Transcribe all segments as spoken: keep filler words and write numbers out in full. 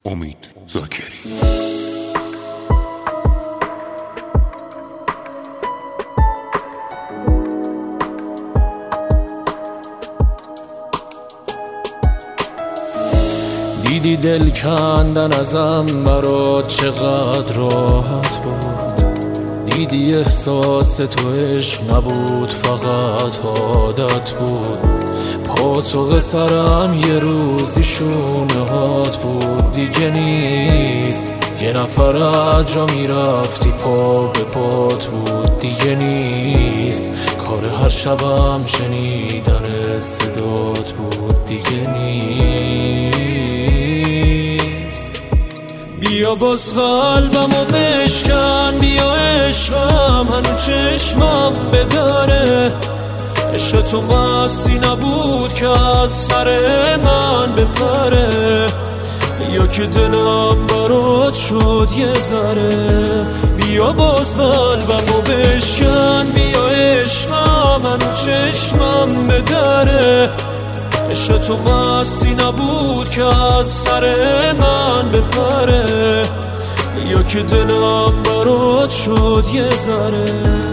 امید زاکری. دیدی دل کندن ازم برات چقدر راحت بود، دیدی احساس تو عشق نبود فقط عادت بود، پا تو قصرم یه روزی شونه هات بود، دیگه نیست یه نفر از جا میرفتی پا به پات بود، دیگه نیست کار هر شبم شنیدن صدات بود، دیگه نیست. بیا باز قلبمو بشکن، بیا عشقم هنو چشمم بداره، عشق تو مستی نبود که از سر من بپره، یا که دلم برات شد یه ذره، بیا باز قلبمو بشکن، بیا عشقم هنو چشمم بداره، عشق تو مستی نبود که از سر من بپره، یا که دلم برات شد یه ذره.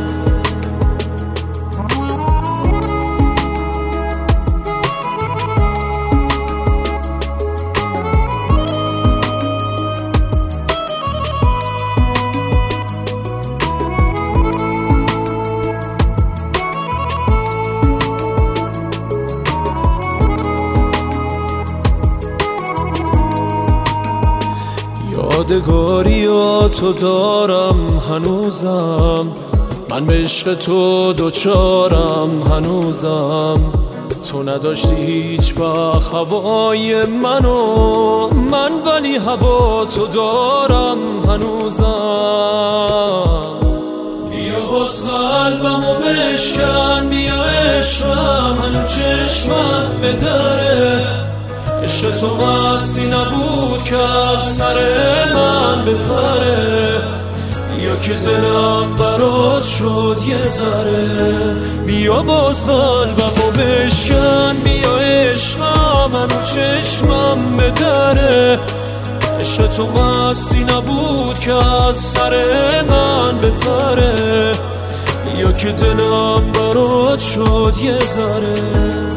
یادگاریاتو دارم هنوزم، من به عشق تو دوچارم هنوزم، تو نداشتی هیچ وقت هوای منو، من ولی هوا تو دارم هنوزم. بیا باز قلبمو بشکن، بیا عشقم هنو چشمم بدره، عشق تو مستی نبود که از سر من بپره، یا که دلم برات شد یه ذره، بیا باز قلبمو بشکن، بیا عشقم هنو چشمم بدره، عشق تو مستی نبود که از سر من بپره، یا که دلم برات شد یه ذره.